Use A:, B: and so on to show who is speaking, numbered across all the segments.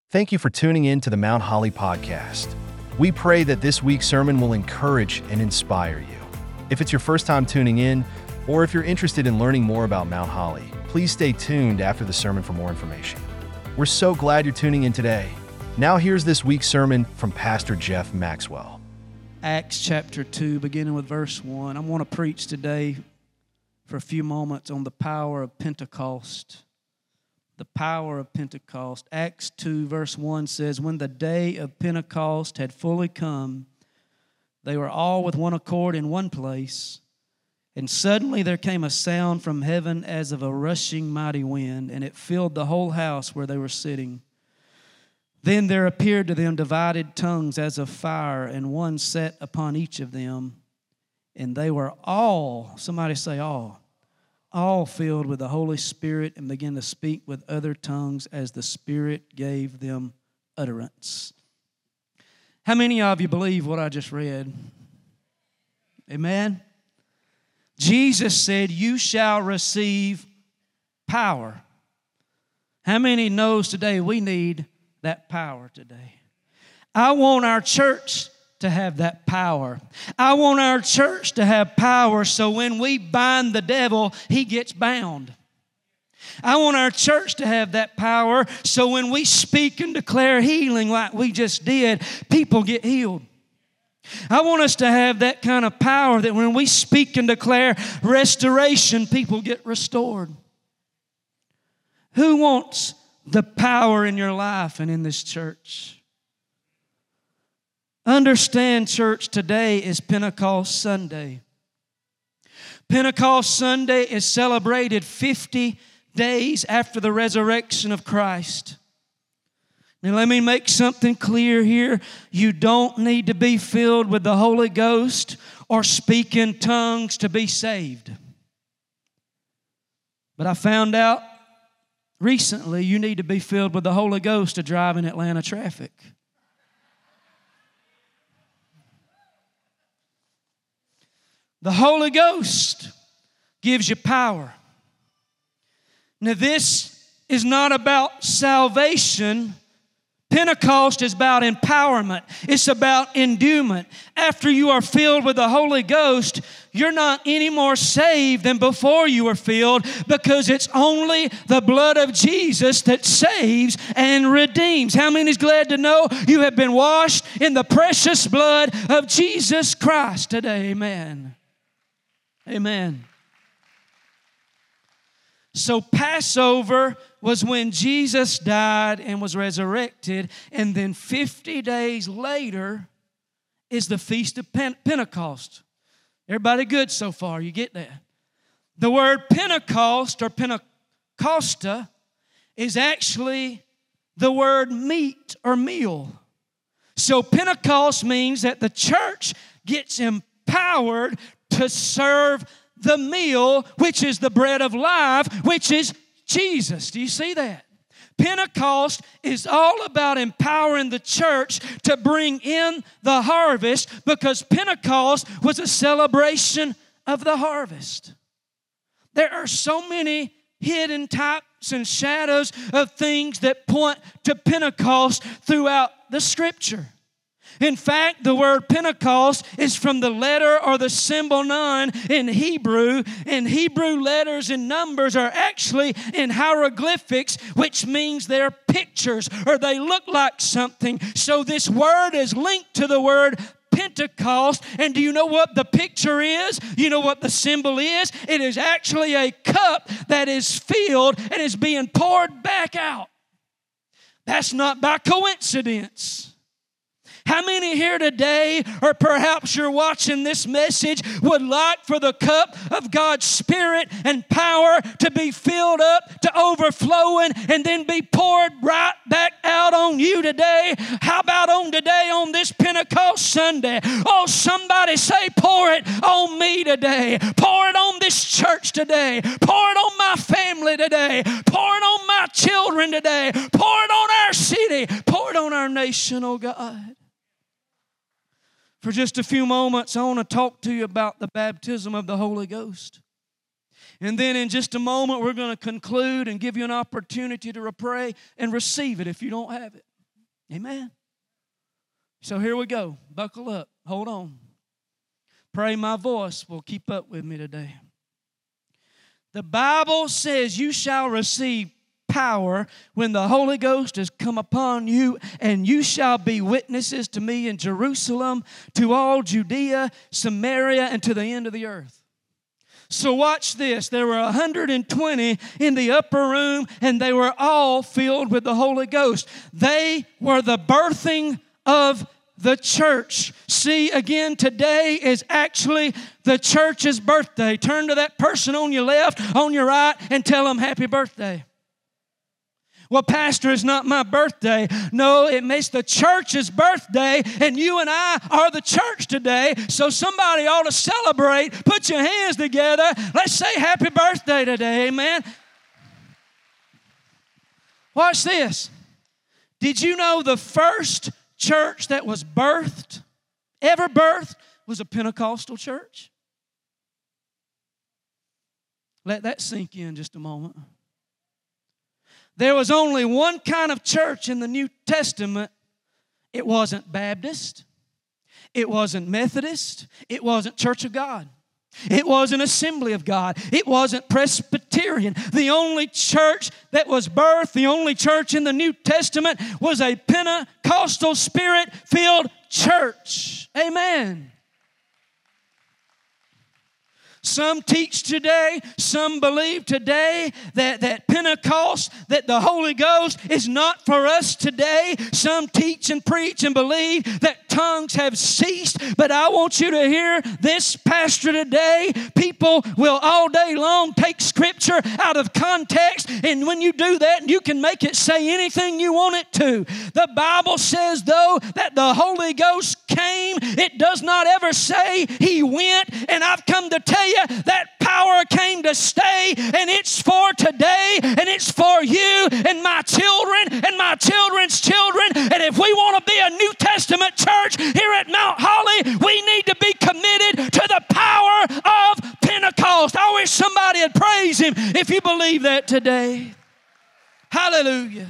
A: Thank you for tuning in to the Mount Holly podcast. We pray that this week's sermon will encourage and inspire you. If it's your first time tuning in, or if you're interested in learning more about Mount Holly, please stay tuned after the sermon for more information. We're so glad you're tuning in today. Now here's this week's sermon from Pastor Jeff Maxwell.
B: Acts chapter 2, beginning with verse 1. I want to preach today for a few moments on the power of Pentecost. The power of Pentecost. Acts 2 verse 1 says, "When the day of Pentecost had fully come, they were all with one accord in one place. And suddenly there came a sound from heaven as of a rushing mighty wind, and it filled the whole house where they were sitting. Then there appeared to them divided tongues as of fire, and one sat upon each of them. And they were all," somebody say all filled with the Holy Spirit, and began to speak with other tongues as the Spirit gave them utterance." How many of you believe what I just read? Amen? Jesus said, "You shall receive power." How many knows today we need that power today? I want our church to have that power. I want our church to have power so when we bind the devil, he gets bound. I want our church to have that power so when we speak and declare healing like we just did, people get healed. I want us to have that kind of power that when we speak and declare restoration, people get restored. Who wants the power in your life and in this church? Understand, church, today is Pentecost Sunday. Pentecost Sunday is celebrated 50 days after the resurrection of Christ. Now let me make something clear here. You don't need to be filled with the Holy Ghost or speak in tongues to be saved. But I found out recently you need to be filled with the Holy Ghost to drive in Atlanta traffic. The Holy Ghost gives you power. Now this is not about salvation. Pentecost is about empowerment. It's about endowment. After you are filled with the Holy Ghost, you're not any more saved than before you were filled, because it's only the blood of Jesus that saves and redeems. How many is glad to know you have been washed in the precious blood of Jesus Christ today? Amen. Amen. So Passover was when Jesus died and was resurrected, and then 50 days later is the Feast of Pentecost. Everybody good so far? You get that? The word Pentecost or Pentecosta is actually the word meat or meal. So Pentecost means that the church gets empowered to serve the meal, which is the bread of life, which is Jesus. Do you see that? Pentecost is all about empowering the church to bring in the harvest, because Pentecost was a celebration of the harvest. There are so many hidden types and shadows of things that point to Pentecost throughout the Scripture. In fact, the word Pentecost is from the letter or the symbol nun in Hebrew, and Hebrew letters and numbers are actually in hieroglyphics, which means they're pictures or they look like something. So this word is linked to the word Pentecost. And do you know what the picture is? You know what the symbol is? It is actually a cup that is filled and is being poured back out. That's not by coincidence. How many here today, or perhaps you're watching this message, would like for the cup of God's Spirit and power to be filled up to overflowing and then be poured right back out on you today? How about on today, on this Pentecost Sunday? Oh, somebody say, pour it on me today. Pour it on this church today. Pour it on my family today. Pour it on my children today. Pour it on our city. Pour it on our nation, oh God. For just a few moments, I want to talk to you about the baptism of the Holy Ghost. And then in just a moment, we're going to conclude and give you an opportunity to pray and receive it if you don't have it. Amen. So here we go. Buckle up. Hold on. Pray my voice will keep up with me today. The Bible says you shall receive power when the Holy Ghost has come upon you, and you shall be witnesses to me in Jerusalem, to all Judea, Samaria, and to the end of the earth. So watch this. There were 120 in the upper room, and they were all filled with the Holy Ghost. They were the birthing of the church. See, again, today is actually the church's birthday. Turn to that person on your left, on your right, and tell them happy birthday. Well, Pastor, it's not my birthday. No, it makes the church's birthday, and you and I are the church today, so somebody ought to celebrate. Put your hands together. Let's say happy birthday today, amen? Watch this. Did you know the first church that was ever birthed, was a Pentecostal church? Let that sink in just a moment. There was only one kind of church in the New Testament. It wasn't Baptist. It wasn't Methodist. It wasn't Church of God. It wasn't Assembly of God. It wasn't Presbyterian. The only church that was birthed, the only church in the New Testament was a Pentecostal Spirit-filled church. Amen. Some teach today, some believe today that Pentecost, that the Holy Ghost is not for us today. Some teach and preach and believe that tongues have ceased. But I want you to hear this, pastor, today. People will all day long take Scripture out of context, and when you do that, you can make it say anything you want it to. The Bible says, though, that the Holy Ghost came. It does not ever say He went, and I've come to tell you that power came to stay, and it's for today, and it's for you and my children and my children's children. And if we want to be a New Testament church here at Mount Holly, we need to be committed to the power of Pentecost. I wish somebody would praise Him if you believe that today. Hallelujah.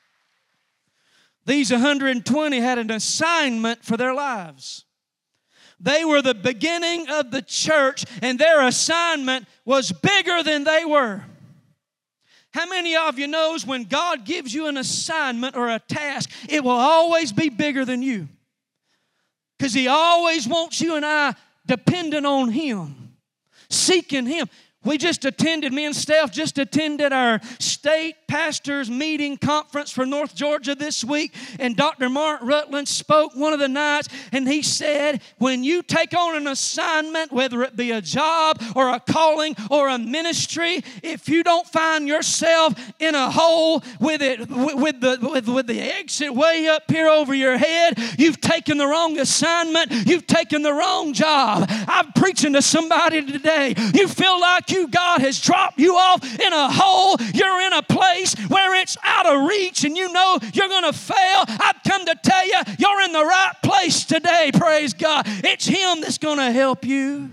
B: These 120 had an assignment for their lives. They were the beginning of the church, and their assignment was bigger than they were. How many of you knows when God gives you an assignment or a task, it will always be bigger than you? Because He always wants you and I dependent on Him, seeking Him. Me and staff just attended our state pastors meeting conference for North Georgia this week, and Dr. Mark Rutland spoke one of the nights, and he said, when you take on an assignment, whether it be a job or a calling or a ministry, if you don't find yourself in a hole with the exit way up here over your head, you've taken the wrong assignment, you've taken the wrong job. I'm preaching to somebody today. You feel like God has dropped you off in a hole. You're in a place where it's out of reach and you know you're going to fail. I've come to tell you, you're in the right place today. Praise God. It's Him that's going to help you.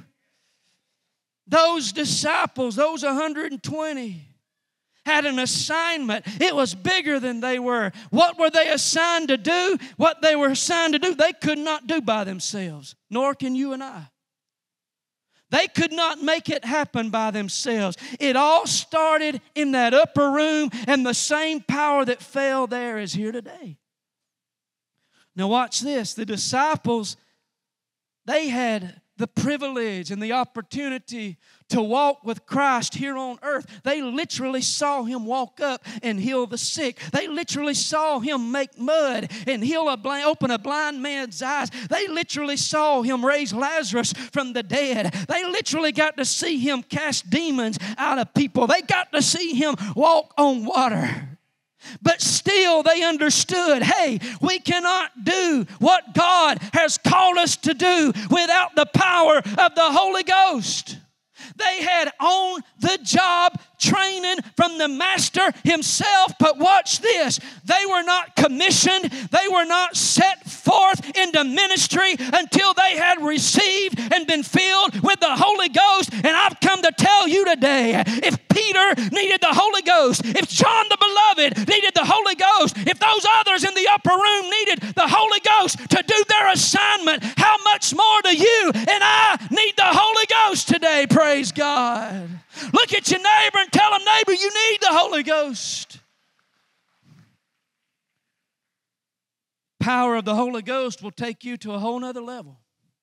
B: Those disciples, those 120, had an assignment. It was bigger than they were. What were they assigned to do? What they were assigned to do, they could not do by themselves, nor can you and I. They could not make it happen by themselves. It all started in that upper room, and the same power that fell there is here today. Now watch this. The disciples, they had the privilege and the opportunity to walk with Christ here on earth. They literally saw Him walk up and heal the sick. They literally saw Him make mud and open a blind man's eyes. They literally saw Him raise Lazarus from the dead. They literally got to see Him cast demons out of people. They got to see Him walk on water. But still they understood, hey, we cannot do what God has called us to do without the power of the Holy Ghost. They had on-the-job training from the Master Himself, but watch this. They were not commissioned. They were not set forth into ministry until they had received and been filled with the Holy Ghost. And I've come to tell you today, if Peter needed the Holy Ghost, if John the Beloved needed the Holy Ghost, if those others in the upper room needed the Holy Ghost to do their assignment, how much more do you and I need the Holy Ghost today? Praise God. Look at your neighbor and tell them, neighbor, you need the Holy Ghost. Power of the Holy Ghost will take you to a whole nother level.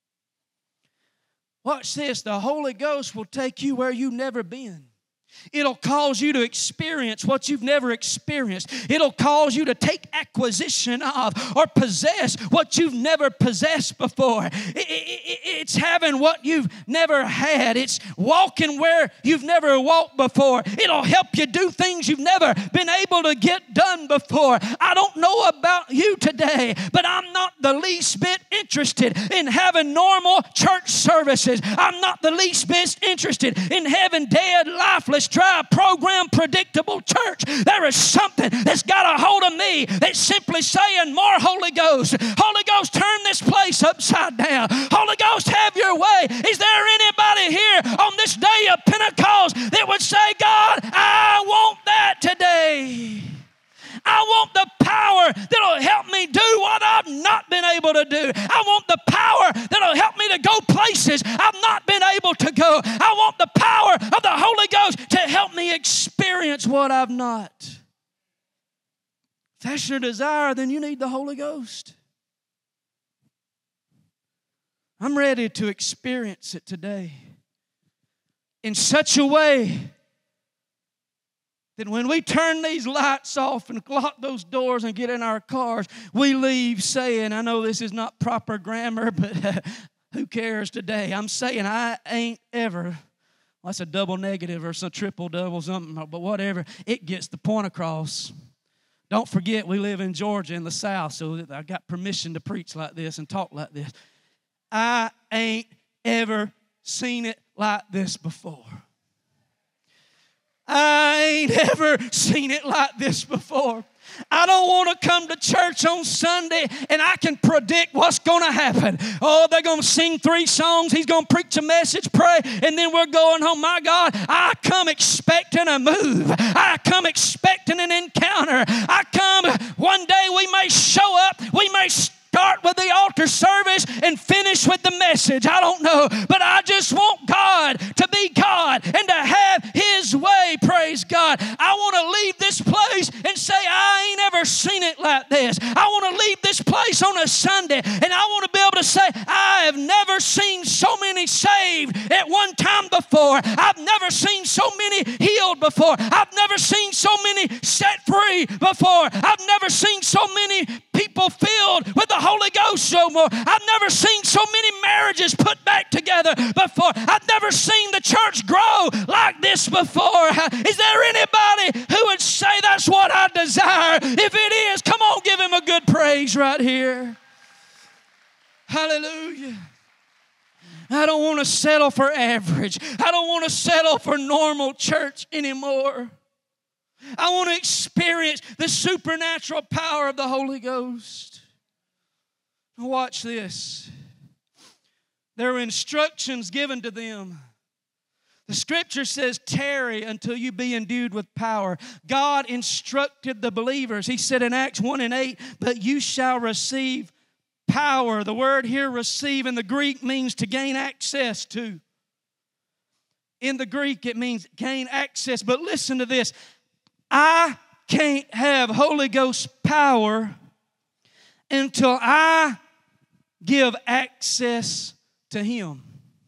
B: Watch this. The Holy Ghost will take you where you've never been. It'll cause you to experience what you've never experienced. It'll cause you to take acquisition of or possess what you've never possessed before. It's having what you've never had. It's walking where you've never walked before. It'll help you do things you've never been able to get done before. I don't know about you today, but I'm not the least bit interested in having normal church services. I'm not the least bit interested in having dead, lifeless, dry, program, predictable church. There is something that's got a hold of me that's simply saying, more Holy Ghost. Holy Ghost, turn this place upside down. Holy Ghost, have your way. Is there anybody here on this day of Pentecost that would say, God, I want that today? I want the power that'll help me do what I've not been able to do. I want the power that'll help me to go places I've not been able to go. I want the power of the Holy Ghost to help me experience what I've not. If that's your desire, then you need the Holy Ghost. I'm ready to experience it today in such a way that when we turn these lights off and lock those doors and get in our cars, we leave saying, I know this is not proper grammar, but who cares today? I'm saying I ain't ever, well, that's a double negative or some triple double something, but whatever. It gets the point across. Don't forget, we live in Georgia in the South, so I got permission to preach like this and talk like this. I ain't ever seen it like this before. I ain't ever seen it like this before. I don't want to come to church on Sunday and I can predict what's going to happen. Oh, they're going to sing 3 songs. He's going to preach a message, pray, and then we're going home. My God, I come expecting a move. I come expecting an encounter. I come, one day we may show up. We may start with the altar service and finish with the message. I don't know. But I just want God to be God and to have His way. Praise God. I want to leave this place and say, I ain't ever seen it like this. I want to leave this place on a Sunday and I want to be able to say, I have never seen so many saved at one time before. I've never seen so many healed before. I've never seen so many set free before. I've never seen so many people filled with the Holy Ghost no more. I've never seen so many marriages put back together before. I've never seen the church grow like this before. Is there anybody who would say that's what I desire? If it is, come on, give Him a good praise right here. Hallelujah. I don't want to settle for average. I don't want to settle for normal church anymore. I want to experience the supernatural power of the Holy Ghost. Watch this. There were instructions given to them. The scripture says, tarry until you be endued with power. God instructed the believers. He said in Acts 1:8, but you shall receive power. The word here, receive, in the Greek means to gain access to. In the Greek, it means gain access. But listen to this. I can't have Holy Ghost power until I give access to Him.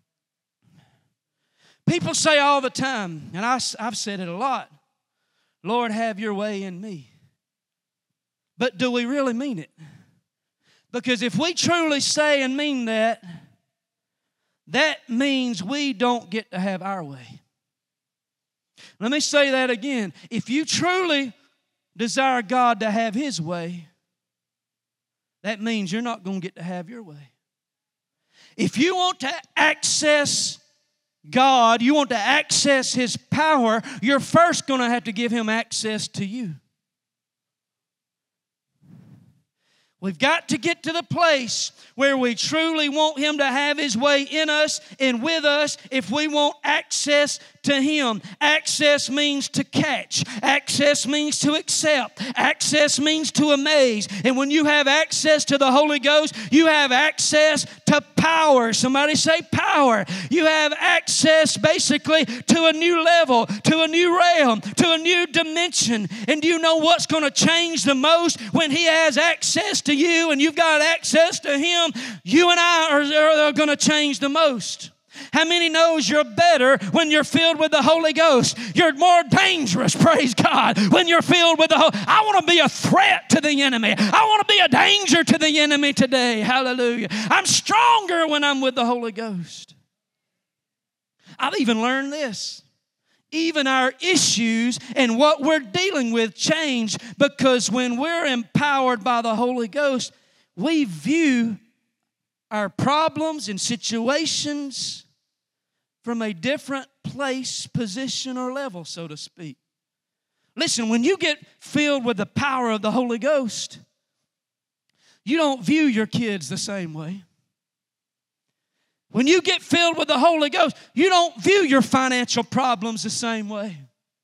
B: People say all the time, and I've said it a lot, Lord, have your way in me. But do we really mean it? Because if we truly say and mean that, that means we don't get to have our way. Let me say that again. If you truly desire God to have His way, that means you're not going to get to have your way. If you want to access God, you want to access His power, you're first going to have to give Him access to you. We've got to get to the place where we truly want Him to have His way in us and with us if we want access to Him. Access means to catch. Access means to accept. Access means to amaze. And when you have access to the Holy Ghost, you have access to power. Somebody say power. You have access basically to a new level, to a new realm, to a new dimension. And do you know what's going to change the most when He has access to you and you've got access to Him? You and I are going to change the most. How many knows you're better when you're filled with the Holy Ghost? You're more dangerous, praise God, when you're filled with the Holy Ghost. I want to be a threat to the enemy. I want to be a danger to the enemy today. Hallelujah. I'm stronger when I'm with the Holy Ghost. I've even learned this. Even our issues and what we're dealing with change because when we're empowered by the Holy Ghost, we view our problems and situations from a different place, position, or level, so to speak. Listen, when you get filled with the power of the Holy Ghost, you don't view your kids the same way. When you get filled with the Holy Ghost, you don't view your financial problems the same way.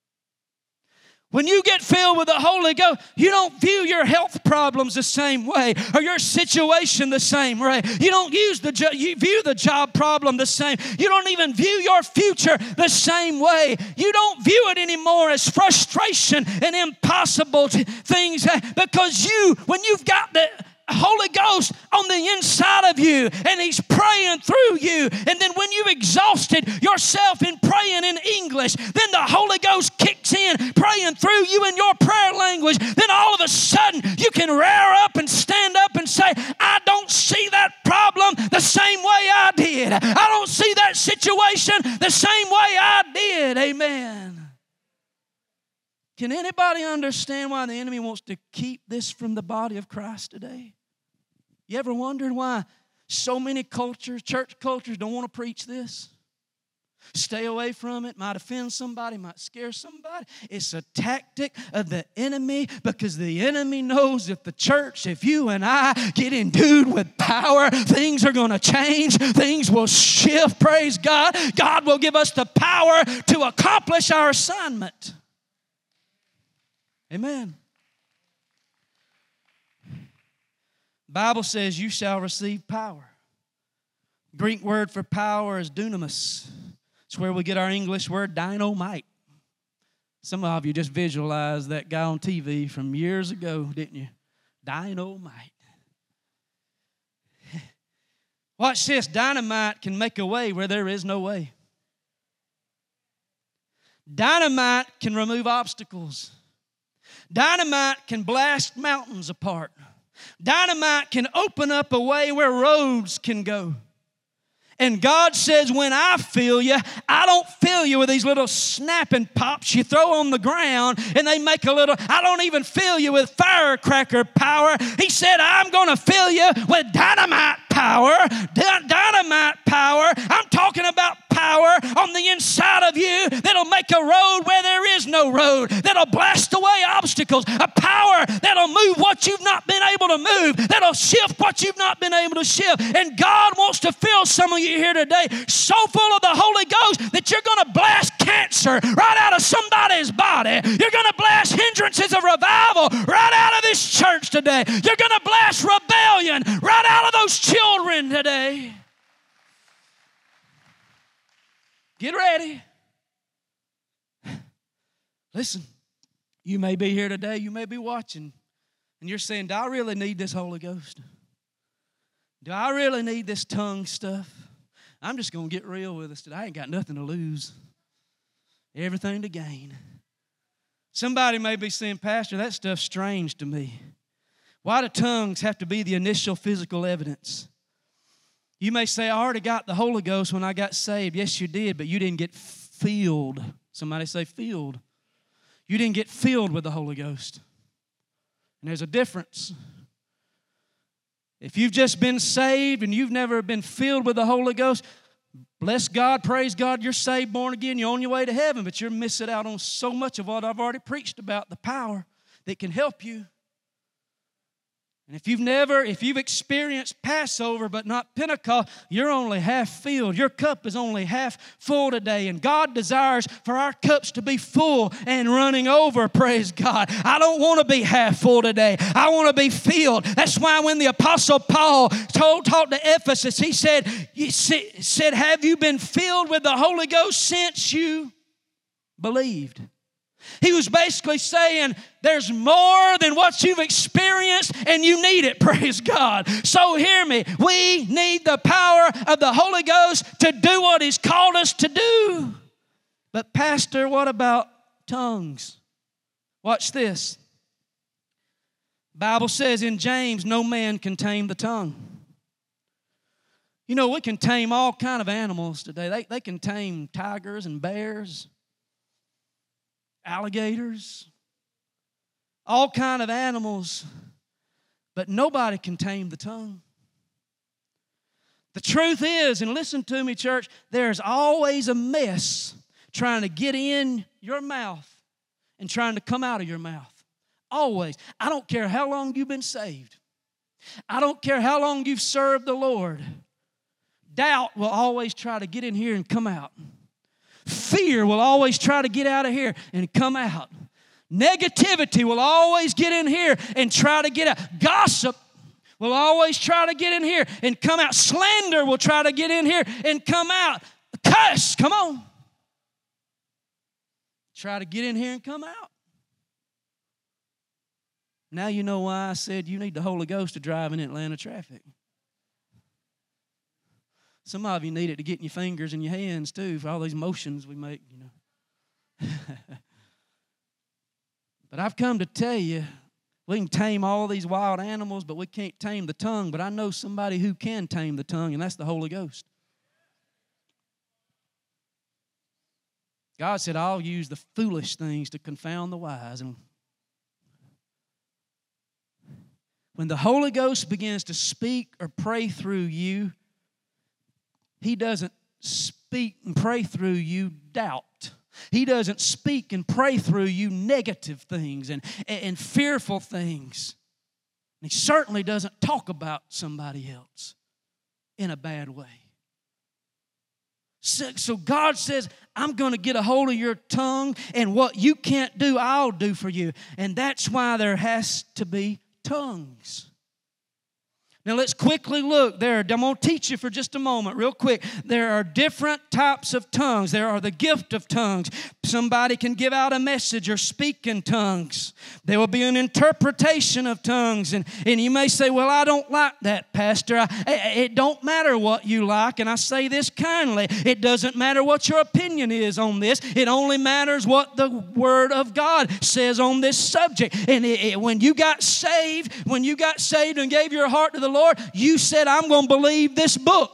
B: When you get filled with the Holy Ghost, you don't view your health problems the same way or your situation the same way. You don't you view the job problem the same. You don't even view your future the same way. You don't view it anymore as frustration and impossible things because when you've got the Holy Ghost on the inside of you and He's praying through you, and then when you've exhausted yourself in praying in English, then the Holy Ghost kicks in praying through you in your prayer language, then all of a sudden you can rear up and stand up and say, I don't see that problem the same way I did. I don't see that situation the same way I did. Amen. Can anybody understand why the enemy wants to keep this from the body of Christ today? You ever wondered why so many cultures, church cultures, don't want to preach this? Stay away from it. Might offend somebody, might scare somebody. It's a tactic of the enemy because the enemy knows if the church, if you and I get endued with power, things are going to change. Things will shift. Praise God. God will give us the power to accomplish our assignment. Amen. Bible says you shall receive power. Greek word for power is dunamis. It's where we get our English word dynamite. Some of you just visualized that guy on TV from years ago, didn't you? Dynamite. Watch this. Dynamite can make a way where there is no way. Dynamite can remove obstacles. Dynamite can blast mountains apart. Dynamite can open up a way where roads can go. And God says, when I fill you, I don't fill you with these little snapping pops you throw on the ground and they make a little, I don't even fill you with firecracker power. He said, I'm going to fill you with dynamite power. Dynamite power. I'm talking about power on the inside of you that'll make a road where there is no road, that'll blast away obstacles, a power that'll move what you've not been able to move, that'll shift what you've not been able to shift. And God wants to fill some of you here today so full of the Holy Ghost that you're going to blast cancer right out of somebody's body. You're going to blast hindrances of revival right out of this church today. You're going to blast rebellion right out of those children today. Get ready. Listen, you may be here today, you may be watching, and you're saying, do I really need this Holy Ghost? Do I really need this tongue stuff? I'm just going to get real with us today. I ain't got nothing to lose, everything to gain. Somebody may be saying, Pastor, that stuff's strange to me. Why do tongues have to be the initial physical evidence? You may say, I already got the Holy Ghost when I got saved. Yes, you did, but you didn't get filled. Somebody say filled. You didn't get filled with the Holy Ghost. And there's a difference. If you've just been saved and you've never been filled with the Holy Ghost, bless God, praise God, you're saved, born again, you're on your way to heaven, but you're missing out on so much of what I've already preached about, the power that can help you. And if you've experienced Passover but not Pentecost, you're only half filled. Your cup is only half full today. And God desires for our cups to be full and running over, praise God. I don't want to be half full today. I want to be filled. That's why when the Apostle Paul talked to Ephesus, he said, have you been filled with the Holy Ghost since you believed? He was basically saying there's more than what you've experienced and you need it, praise God. So hear me, we need the power of the Holy Ghost to do what He's called us to do. But Pastor, what about tongues? Watch this. The Bible says in James, no man can tame the tongue. You know, we can tame all kind of animals today. They can tame tigers and bears, alligators, all kind of animals, but nobody can tame the tongue. The truth is, and listen to me, church, there's always a mess trying to get in your mouth and trying to come out of your mouth. Always. I don't care how long you've been saved. I don't care how long you've served the Lord. Doubt will always try to get in here and come out. Fear will always try to get out of here and come out. Negativity will always get in here and try to get out. Gossip will always try to get in here and come out. Slander will try to get in here and come out. Cuss, come on. Try to get in here and come out. Now you know why I said you need the Holy Ghost to drive in Atlanta traffic. Some of you need it to get in your fingers and your hands too for all these motions we make, you know. But I've come to tell you, we can tame all these wild animals, but we can't tame the tongue. But I know somebody who can tame the tongue, and that's the Holy Ghost. God said, I'll use the foolish things to confound the wise. And when the Holy Ghost begins to speak or pray through you, He doesn't speak and pray through you doubt. He doesn't speak and pray through you negative things and fearful things. And He certainly doesn't talk about somebody else in a bad way. So God says, I'm going to get a hold of your tongue, and what you can't do, I'll do for you. And that's why there has to be tongues. Now let's quickly look there. I'm going to teach you for just a moment, real quick. There are different types of tongues. There are the gift of tongues. Somebody can give out a message or speak in tongues. There will be an interpretation of tongues. And you may say, well, I don't like that, Pastor. It don't matter what you like. And I say this kindly. It doesn't matter what your opinion is on this. It only matters what the Word of God says on this subject. And when you got saved and gave your heart to the Lord, you said, I'm going to believe this book.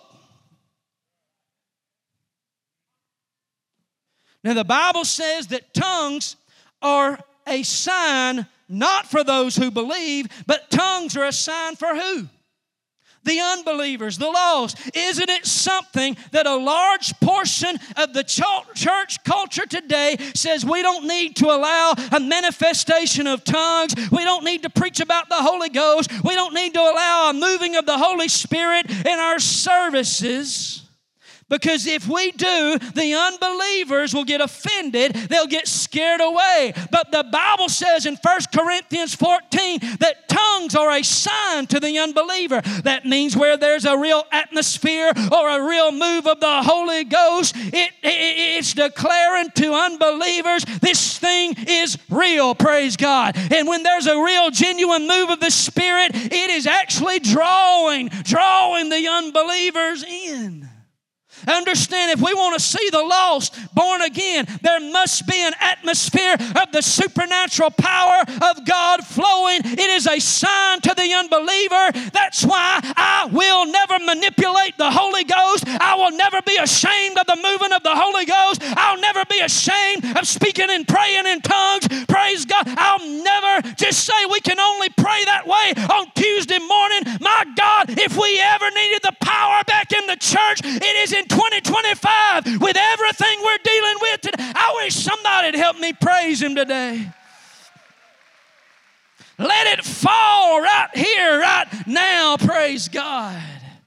B: Now, the Bible says that tongues are a sign not for those who believe, but tongues are a sign for who? The unbelievers, the lost. Isn't it something that a large portion of the church culture today says we don't need to allow a manifestation of tongues. We don't need to preach about the Holy Ghost. We don't need to allow a moving of the Holy Spirit in our services. Because if we do, the unbelievers will get offended. They'll get scared away. But the Bible says in 1 Corinthians 14 that tongues are a sign to the unbeliever. That means where there's a real atmosphere or a real move of the Holy Ghost, it's declaring to unbelievers this thing is real, praise God. And when there's a real genuine move of the Spirit, it is actually drawing the unbelievers in. Understand, if we want to see the lost born again, there must be an atmosphere of the supernatural power of God flowing. It is a sign to the unbeliever. That's why I will never manipulate the Holy Ghost. I will never be ashamed of the moving of the Holy Ghost. I'll never be ashamed of speaking and praying in tongues. Praise God. I'll never just say we can only pray that way on Tuesday morning. My God, if we ever needed the power back in the church, it is in 2025 with everything we're dealing with today. I wish somebody would help me praise Him today. Let it fall right here, right now. Praise God.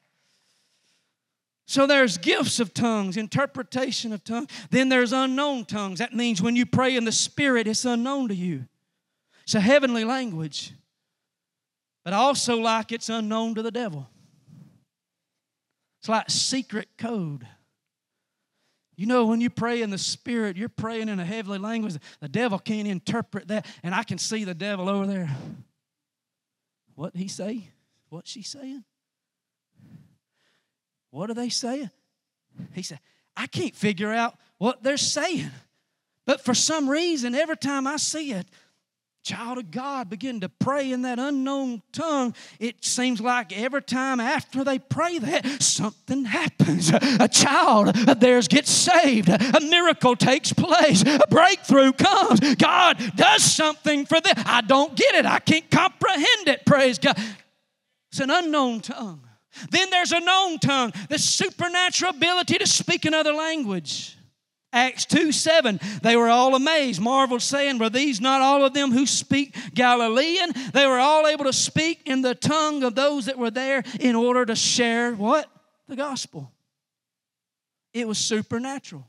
B: So there's gifts of tongues, interpretation of tongues. Then there's unknown tongues. That means when you pray in the Spirit, it's unknown to you. It's a heavenly language. But also like it's unknown to the devil. It's like secret code. You know, when you pray in the Spirit, you're praying in a heavenly language. The devil can't interpret that. And I can see the devil over there. What he say? What's she saying? What are they saying? He said, I can't figure out what they're saying. But for some reason, every time I see a child of God begin to pray in that unknown tongue, it seems like every time after they pray that, something happens. A child of theirs gets saved. A miracle takes place. A breakthrough comes. God does something for them. I don't get it. I can't comprehend it. Praise God. It's an unknown tongue. Then there's a known tongue, the supernatural ability to speak another language. Acts 2:7, they were all amazed, marveled, saying, were these not all of them who speak Galilean? They were all able to speak in the tongue of those that were there in order to share what? The gospel. It was supernatural.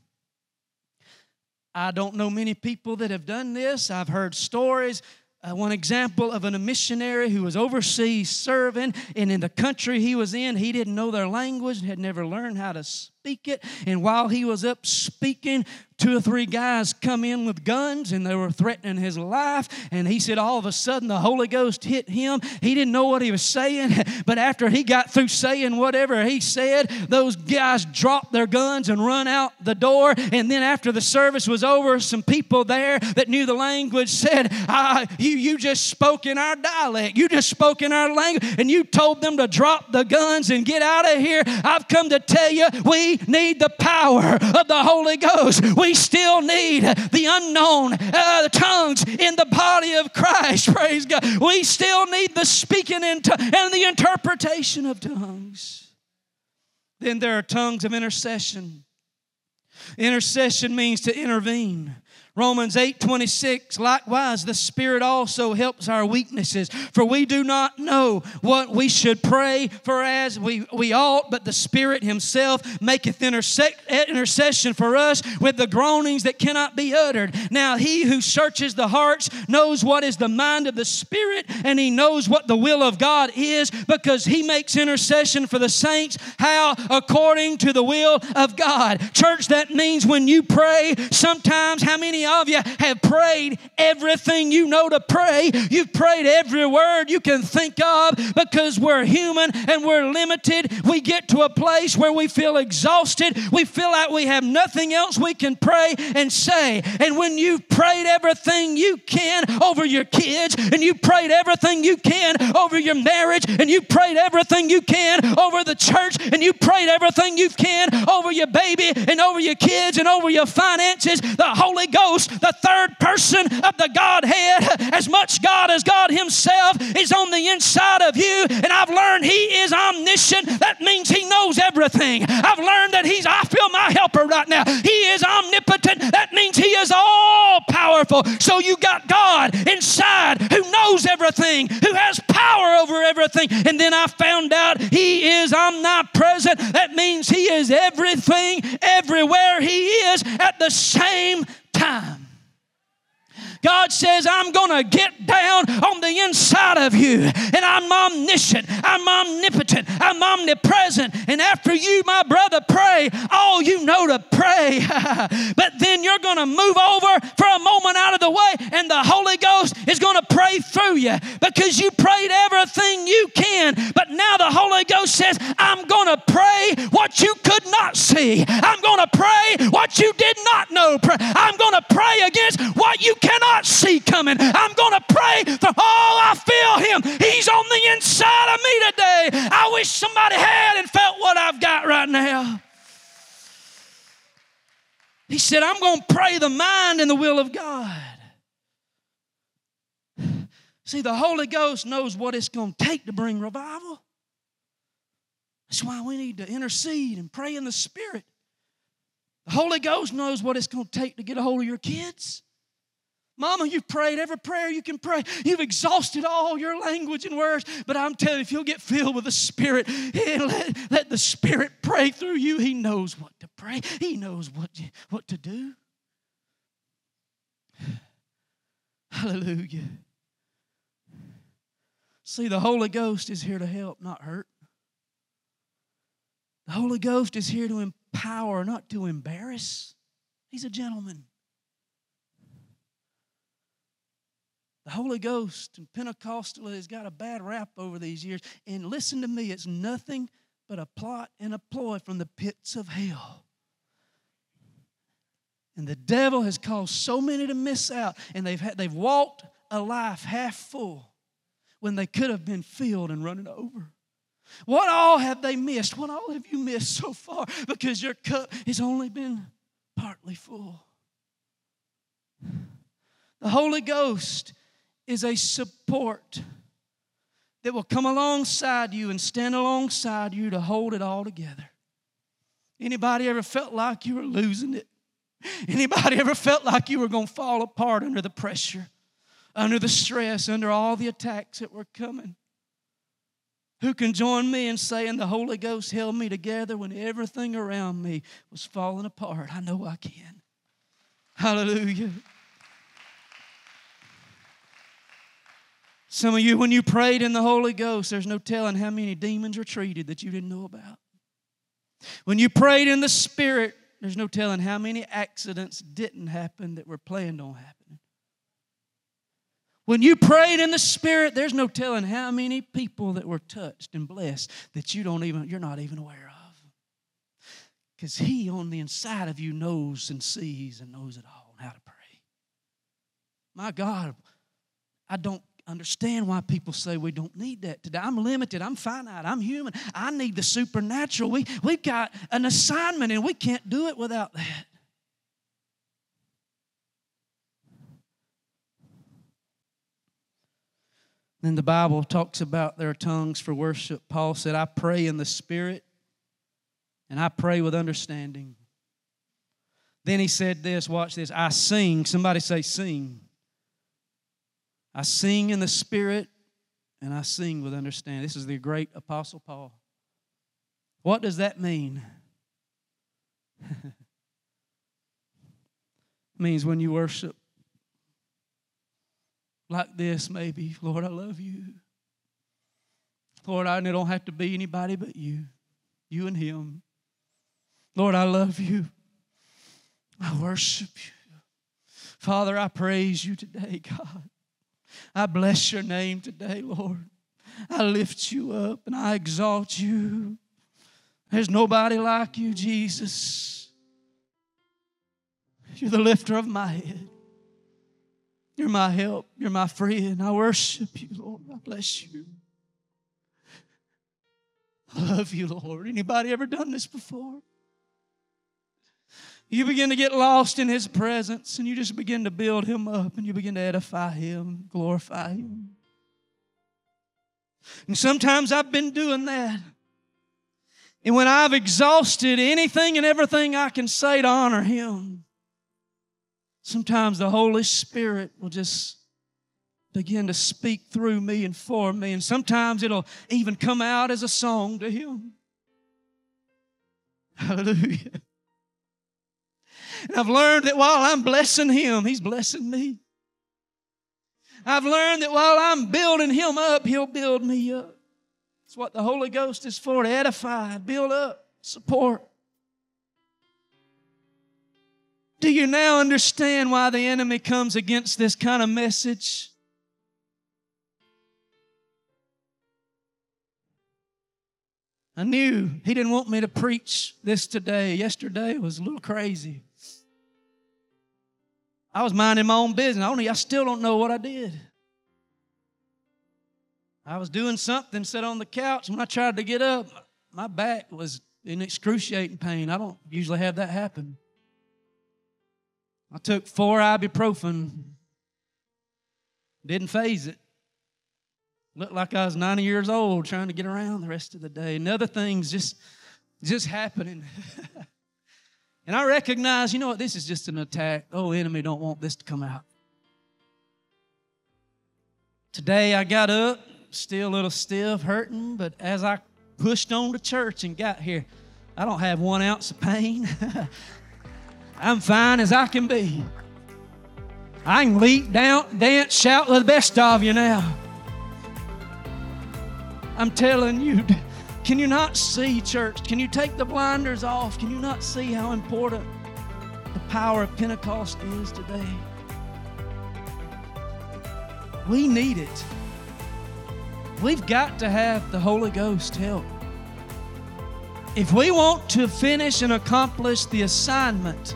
B: I don't know many people that have done this. I've heard stories. One example of a missionary who was overseas serving, and in the country he was in, he didn't know their language and had never learned how to speak it. And while he was up speaking, 2 or 3 guys come in with guns, and they were threatening his life. And he said all of a sudden the Holy Ghost hit him. He didn't know what he was saying, but after he got through saying whatever he said, those guys dropped their guns and run out the door. And then after the service was over, some people there that knew the language said, you just spoke in our dialect. You just spoke in our language, and you told them to drop the guns and get out of here. I've come to tell you, we need the power of the Holy Ghost. We still need the unknown tongues in the body of Christ. Praise God. We still need the speaking and the interpretation of tongues. Then there are tongues of intercession. Intercession means to intervene. Romans 8:26, likewise, the Spirit also helps our weaknesses. For we do not know what we should pray for as we ought, but the Spirit Himself maketh intercession for us with the groanings that cannot be uttered. Now He who searches the hearts knows what is the mind of the Spirit, and He knows what the will of God is, because He makes intercession for the saints. How? According to the will of God. Church, that means when you pray, sometimes how many of you have prayed everything you know to pray? You've prayed every word you can think of, because we're human and we're limited. We get to a place where we feel exhausted. We feel like we have nothing else we can pray and say. And when you've prayed everything you can over your kids, and you prayed everything you can over your marriage, and you prayed everything you can over the church, and you prayed everything you can over your baby and over your kids and over your finances, the Holy Ghost, the third person of the Godhead, as much God as God Himself, is on the inside of you. And I've learned He is omniscient. That means He knows everything. I've learned that I feel my helper right now. He is omnipotent. That means He is all powerful. So you got God inside who knows everything, who has power over everything. And then I found out He is omnipresent. That means He is everything, everywhere He is at the same time. God says, I'm going to get down on the inside of you, and I'm omniscient, I'm omnipotent, I'm omnipresent. And after you, my brother, pray all you know to pray. But then you're going to move over for a moment out of the way, and the Holy Ghost is going to pray through you, because you prayed everything you can. But now the Holy Ghost says, I'm going to pray what you could not see. I'm going to pray what you did not know. I'm going to pray against what you cannot see coming. I'm going to pray for, I feel Him. He's on the inside of me today. I wish somebody had and felt what I've got right now. He said, I'm going to pray the mind and the will of God. See, the Holy Ghost knows what it's going to take to bring revival. That's why we need to intercede and pray in the Spirit. The Holy Ghost knows what it's going to take to get a hold of your kids. Mama, you've prayed every prayer you can pray. You've exhausted all your language and words. But I'm telling you, if you'll get filled with the Spirit and let the Spirit pray through you, He knows what to pray. He knows what to do. Hallelujah. See, the Holy Ghost is here to help, not hurt. The Holy Ghost is here to empower, not to embarrass. He's a gentleman. The Holy Ghost and Pentecostal has got a bad rap over these years. And listen to me, it's nothing but a plot and a ploy from the pits of hell. And the devil has caused so many to miss out. And they've walked a life half full when they could have been filled and running over. What all have they missed? What all have you missed so far? Because your cup has only been partly full. The Holy Ghost is a support that will come alongside you and stand alongside you to hold it all together. Anybody ever felt like you were losing it? Anybody ever felt like you were going to fall apart under the pressure, under the stress, under all the attacks that were coming? Who can join me in saying the Holy Ghost held me together when everything around me was falling apart? I know I can. Hallelujah. Some of you, when you prayed in the Holy Ghost, there's no telling how many demons retreated that you didn't know about. When you prayed in the Spirit, there's no telling how many accidents didn't happen that were planned on happening. When you prayed in the Spirit, there's no telling how many people that were touched and blessed that you're not even aware of. Because He on the inside of you knows and sees and knows it all and how to pray. My God, I don't understand why people say we don't need that today. I'm limited. I'm finite. I'm human. I need the supernatural. We've got an assignment and we can't do it without that. Then the Bible talks about their tongues for worship. Paul said, I pray in the Spirit and I pray with understanding. Then he said this, watch this, I sing. Somebody say sing. I sing in the Spirit and I sing with understanding. This is the great Apostle Paul. What does that mean? It means when you worship like this, maybe, Lord, I love you. Lord, I don't have to be anybody but you and Him. Lord, I love you. I worship you. Father, I praise you today, God. I bless your name today, Lord. I lift you up and I exalt you. There's nobody like you, Jesus. You're the lifter of my head. You're my help. You're my friend. I worship you, Lord. I bless you. I love you, Lord. Anybody ever done this before? You begin to get lost in His presence and you just begin to build Him up and you begin to edify Him, glorify Him. And sometimes I've been doing that. And when I've exhausted anything and everything I can say to honor Him, sometimes the Holy Spirit will just begin to speak through me and for me. And sometimes it'll even come out as a song to Him. Hallelujah. And I've learned that while I'm blessing Him, He's blessing me. I've learned that while I'm building Him up, He'll build me up. That's what the Holy Ghost is for, to edify, build up, support. Do you now understand why the enemy comes against this kind of message? I knew he didn't want me to preach this today. Yesterday was a little crazy. I was minding my own business. I still don't know what I did. I was doing something, sat on the couch, and when I tried to get up, my back was in excruciating pain. I don't usually have that happen. I took 4 ibuprofen. Didn't phase it. Looked like I was 90 years old trying to get around the rest of the day. And other things just happening. And I recognize, you know what, this is just an attack. Oh, enemy don't want this to come out. Today I got up, still a little stiff, hurting, but as I pushed on to church and got here, I don't have 1 ounce of pain. I'm fine as I can be. I can leap, down, dance, shout with the best of you now. I'm telling you, can you not see, church? Can you take the blinders off? Can you not see how important the power of Pentecost is today? We need it. We've got to have the Holy Ghost help. If we want to finish and accomplish the assignment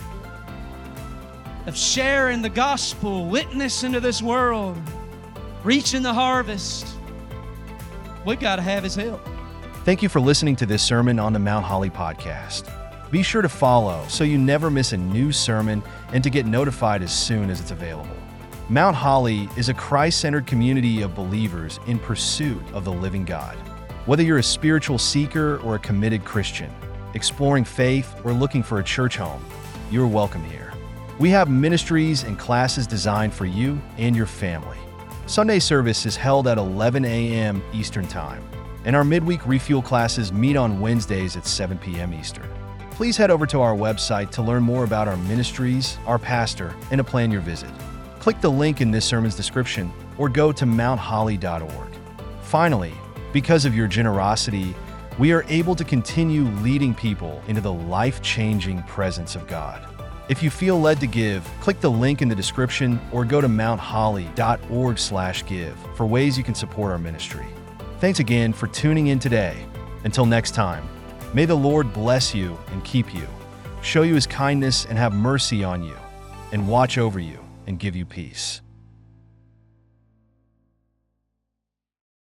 B: of sharing the gospel, witnessing to this world, reaching the harvest, we got to have His help.
A: Thank you for listening to this sermon on the Mount Holly podcast. Be sure to follow so you never miss a new sermon and to get notified as soon as it's available. Mount Holly is a Christ-centered community of believers in pursuit of the living God. Whether you're a spiritual seeker or a committed Christian, exploring faith or looking for a church home, you're welcome here. We have ministries and classes designed for you and your family. Sunday service is held at 11 a.m. Eastern Time, and our midweek refuel classes meet on Wednesdays at 7 p.m. Eastern. Please head over to our website to learn more about our ministries, our pastor, and to plan your visit. Click the link in this sermon's description or go to mountholly.org. Finally, because of your generosity, we are able to continue leading people into the life-changing presence of God. If you feel led to give, click the link in the description or go to mountholly.org/give for ways you can support our ministry. Thanks again for tuning in today. Until next time, may the Lord bless you and keep you, show you His kindness and have mercy on you, and watch over you and give you peace.